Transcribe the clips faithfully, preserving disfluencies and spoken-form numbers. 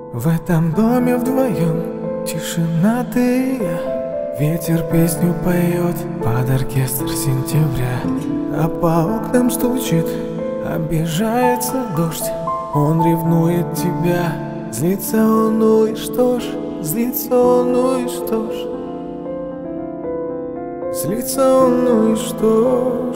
В этом доме вдвоем тишина ты и я. Ветер песню поет под оркестр сентября, а по окнам стучит, обижается дождь. Он ревнует тебя, злится он, ну и что ж, злится он, ну и что ж, злится он, ну и что ж.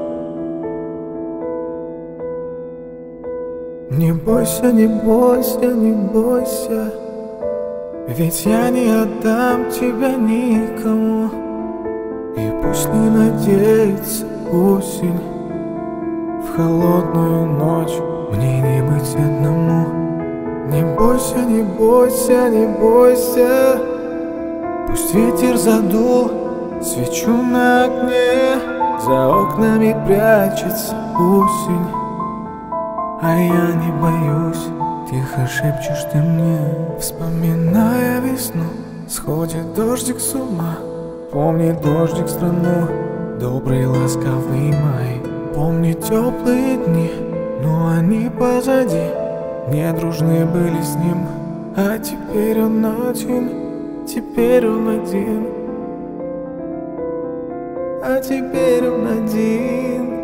Не бойся, не бойся, не бойся, ведь я не отдам тебя никому. И пусть не надеется осень, в холодную ночь мне не быть одному. Не бойся, не бойся, не бойся, пусть ветер задул свечу на окне, за окнами прячется осень, а я не боюсь. Тихо шепчешь ты мне, вспоминая весну, сходит дождик с ума. Помни дождик страну, добрый ласковый май. Помни теплые дни, но они позади. Не дружны были с ним, а теперь он один, теперь он один, а теперь он один.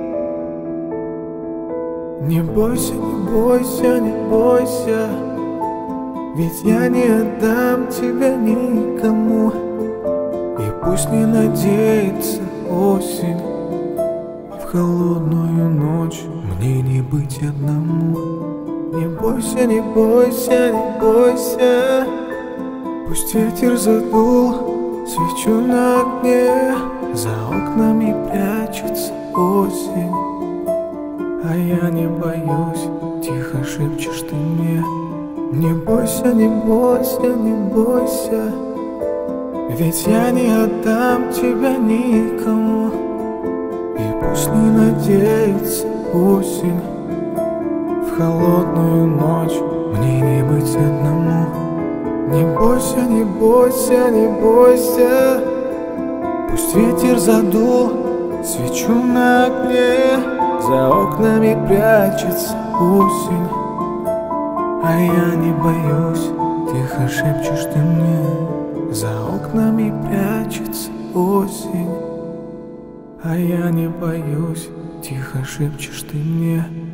Не бойся, не бойся, не бойся, ведь я не отдам тебя никому. И пусть не надеется осень, в холодную ночь мне не быть одному. Не бойся, не бойся, не бойся, пусть ветер задул свечу на окне, за окнами прячется осень, а я не боюсь. Тихо шепчешь ты мне, не бойся, не бойся, не бойся, ведь я не отдам тебя никому. И пусть не надеется осень, в холодную ночь мне не быть одному. Не бойся, не бойся, не бойся, пусть ветер задул свечу на окне, за окнами прячется осень, а я не боюсь. Тихо шепчешь ты мне, за окнами прячется осень, а я не боюсь. Тихо шепчешь ты мне.